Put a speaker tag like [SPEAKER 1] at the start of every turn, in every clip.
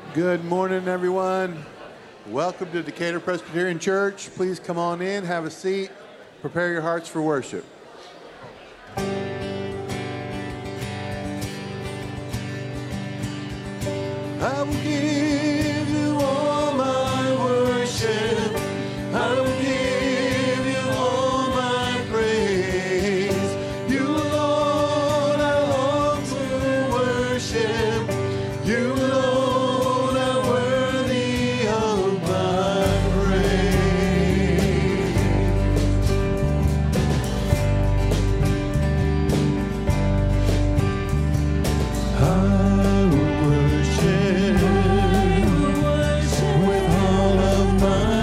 [SPEAKER 1] Good morning, everyone. Welcome to Decatur Presbyterian Church. Please come on in, have a seat, prepare your hearts for worship. I will give you all my worship. I will give you all my praise. You alone I long to worship. You alone are worthy of my praise. I will worship with all of my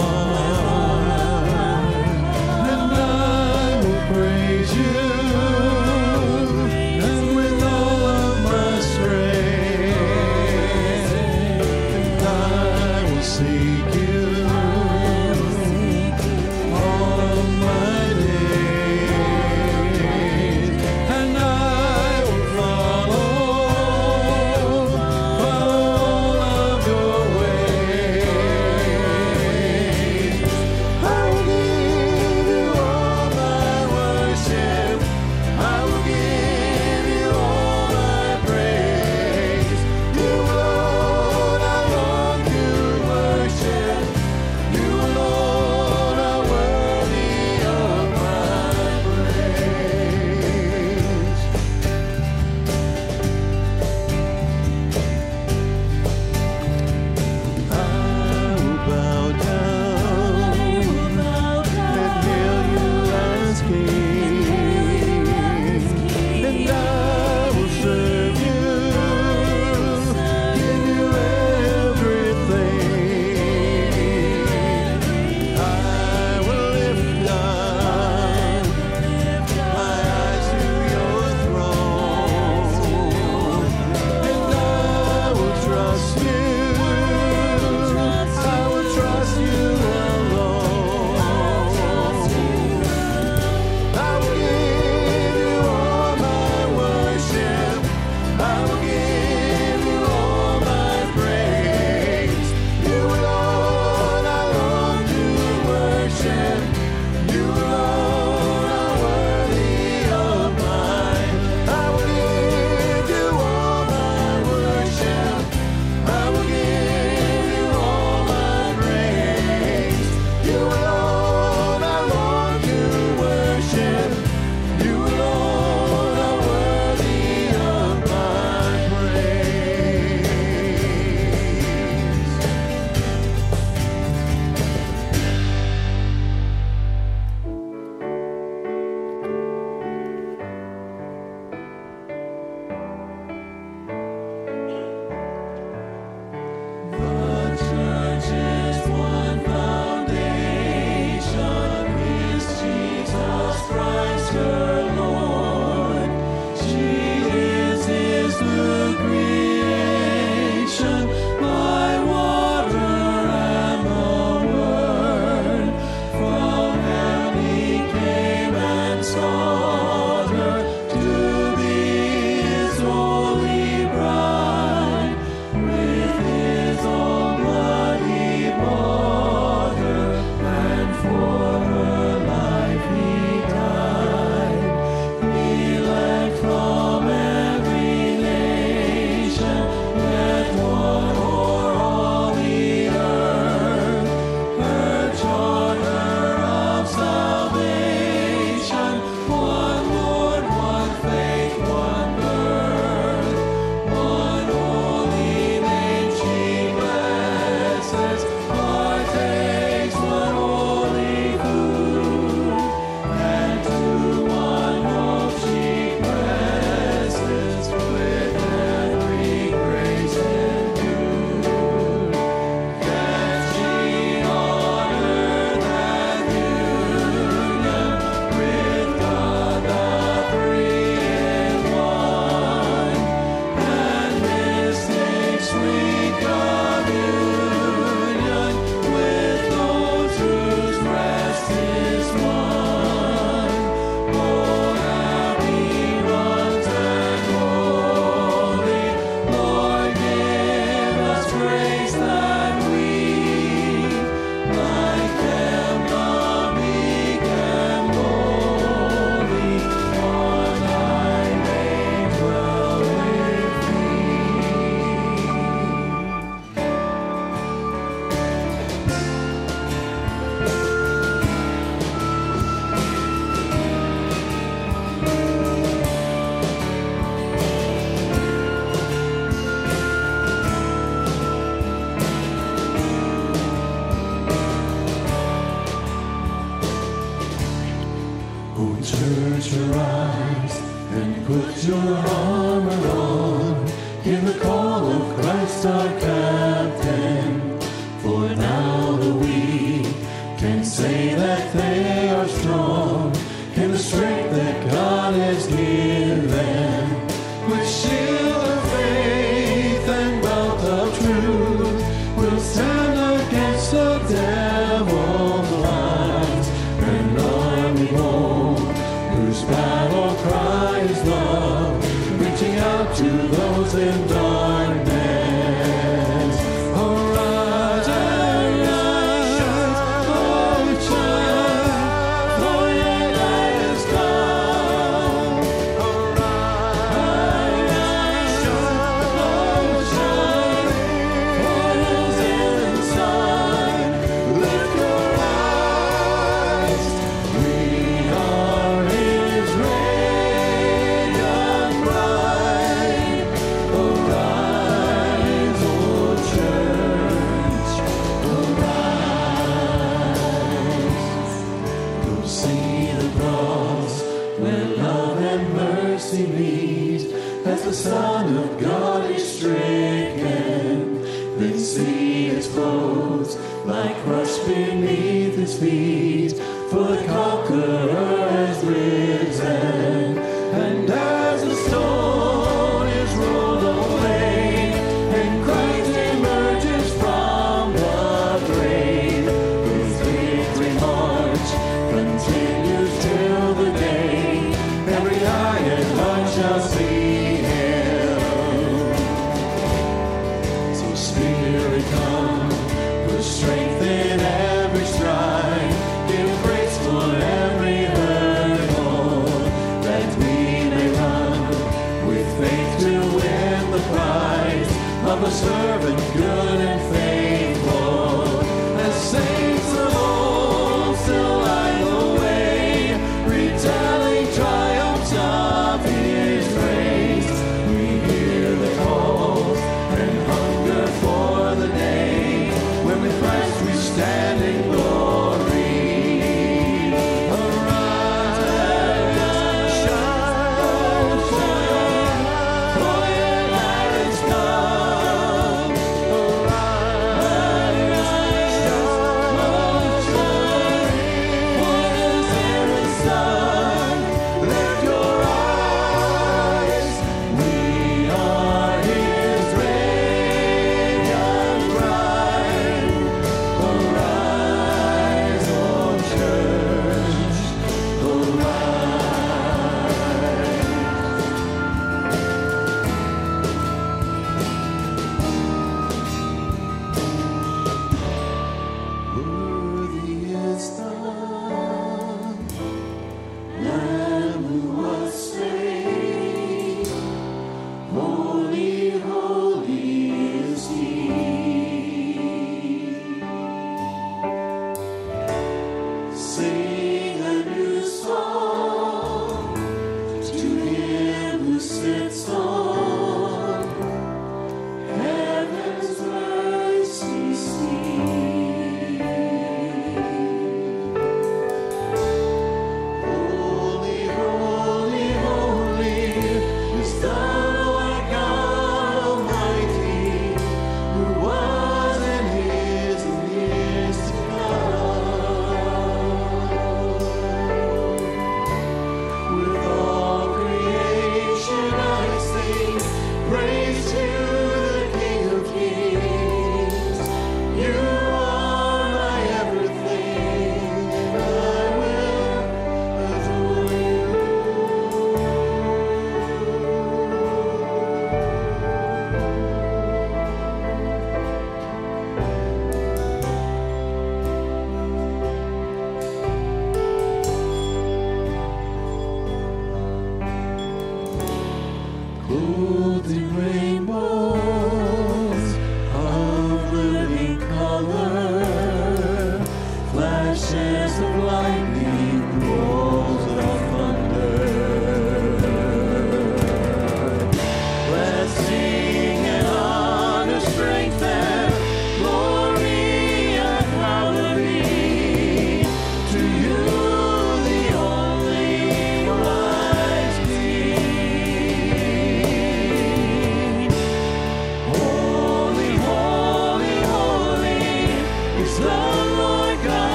[SPEAKER 1] heart, and I will praise you, and with all of my strength.
[SPEAKER 2] follow Christ our captain. For now the weak can say that they are strong in the strength that God has given. With shield of faith and belt of truth, we'll stand against the devil's lies. An army home whose battle cry is love, reaching out to those in darkness. Arise, arise, oh shine, for your light has come. Arise, oh shine, for those inside. Lift your eyes, we are His radiant bride. Arise, O church, arise. Go see the cross where love and mercy meet, as the Son of God is stricken. Then see His foes lie crushed beneath His feet, for the conqueror has risen. And as the stone is rolled away, and Christ emerges from the grave, His victory march continues till the day every eye and heart shall see Him. So Spirit come, put strength in every stride, give grace for every hurdle, that we may run with faith to win the prize of a servant good and faithful. As saints of old still light the way, retelling triumphs of His grace. We hear the calls and hunger for the day when with Christ we stand in glory. Arise, shine, for your light has come. Arise,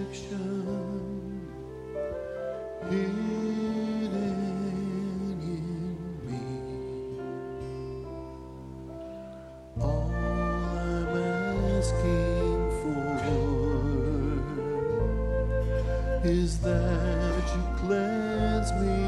[SPEAKER 2] hidden in me. All I'm asking for is that you cleanse me,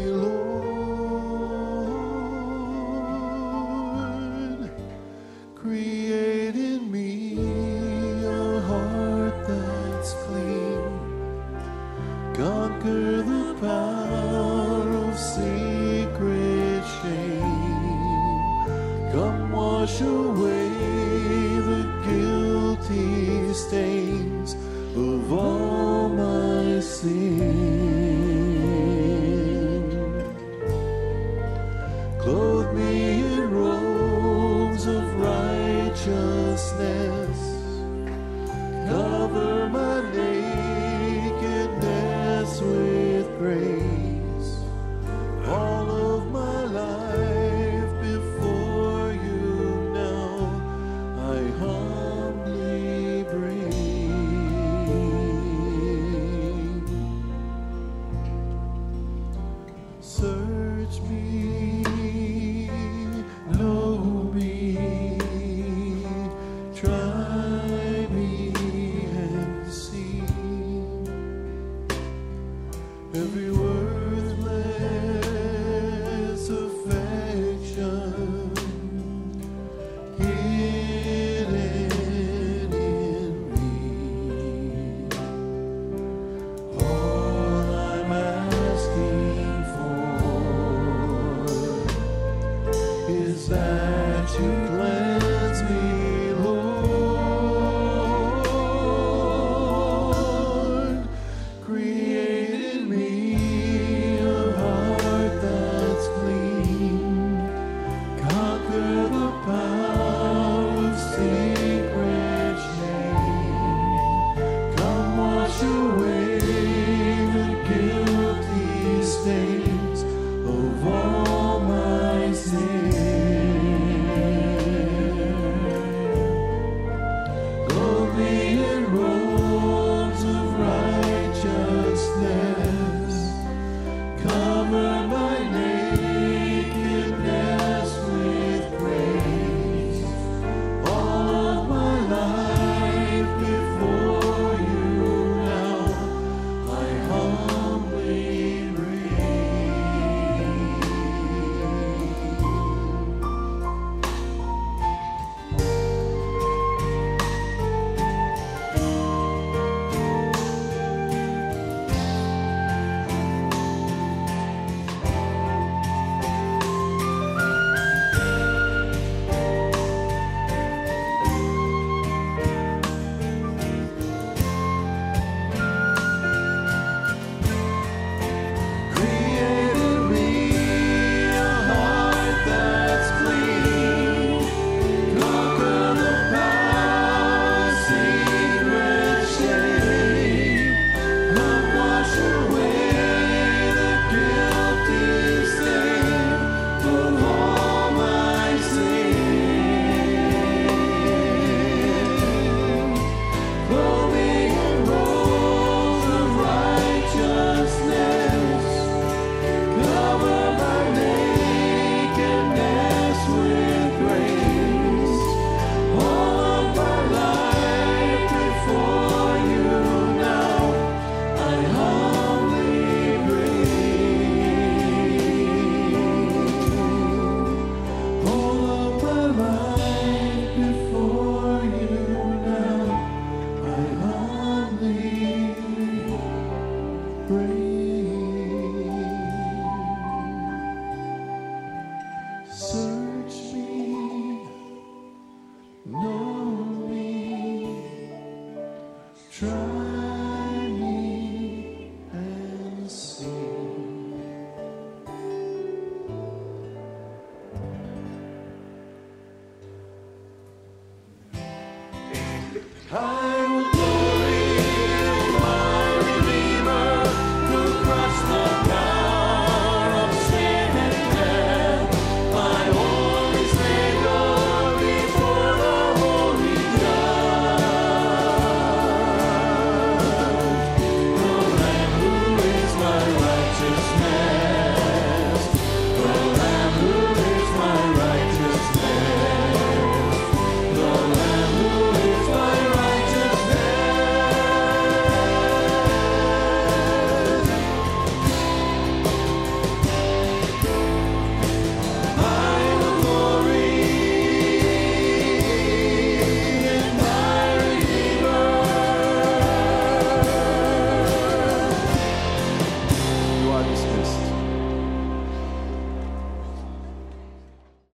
[SPEAKER 2] Lord. Create in me a heart that's clean. Conquer the power of secret shame. Come wash away the guilty stains of all my sin. Clothe me in robes of righteousness. Cover my nakedness with grace. All of my life before you now I humbly bring. Search me, know me, try me and see. Every worthless affection hidden in me. All I'm asking for is that you